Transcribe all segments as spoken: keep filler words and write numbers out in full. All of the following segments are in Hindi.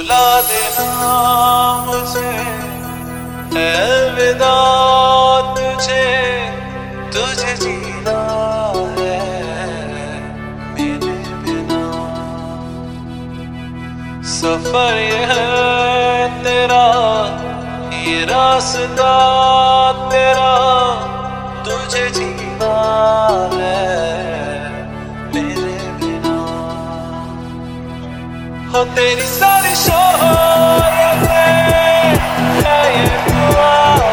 भुला देना मुझे, अलविदा तुझे, तुझे जीना है मेरे बिना। सफर ये है तेरा, ये रास्ता तेरा, तुझे जीना है मेरे बिना। हो तेरी सारी शोहरतें है ये दुआ,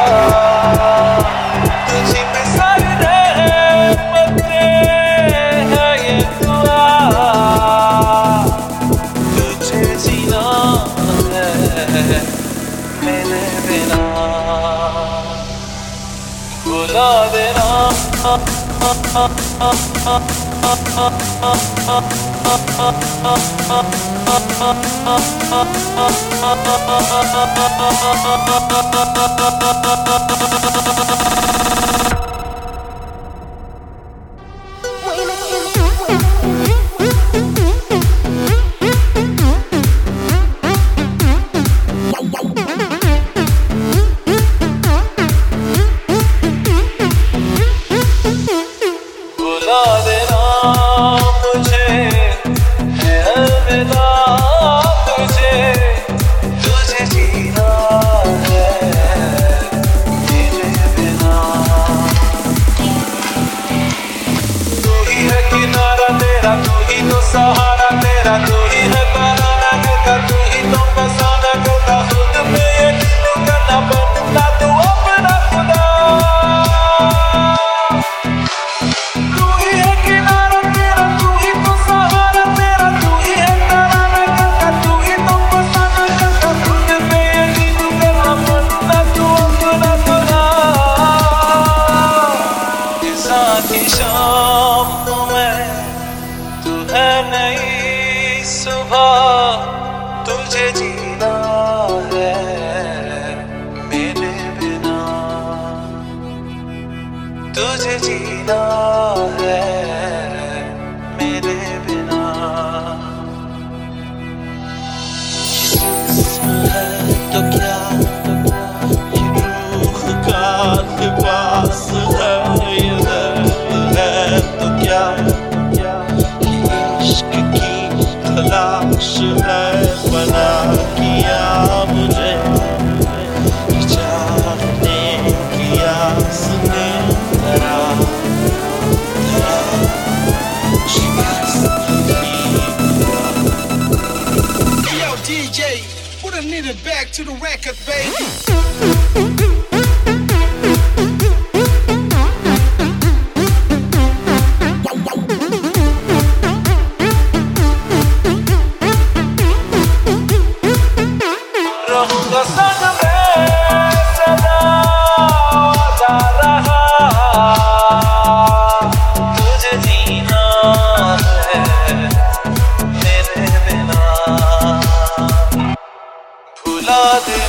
तुझी पे सारी रहमतें है ये दुआ, तुझे जीना है मेरे बिना। भुला देना मुझे है अलविदा तुझे, तुझे जीना है मेरे बिना। तू ही है किनारा तेरा, तू ही तो सहारा तेरा, तू ही है बनाना का, तू ही तो फसाना का, खुद पे यकीन करना बनता तू अपना खुदा। शाम तो मैं, तू है नई सुबह, तुझे जीना है मेरे बिना, तुझे जीना है मेरे बिना। जिस्म है तो क्या, ये रूह का लिबास है, बना किया मुझे चाहने की आस ने धरा, धरा Yo D J, put a needle back to the record, baby. रहूंगा संग में सदा वादा रहा, तुझे जीना है मेरे बिना। भुला दे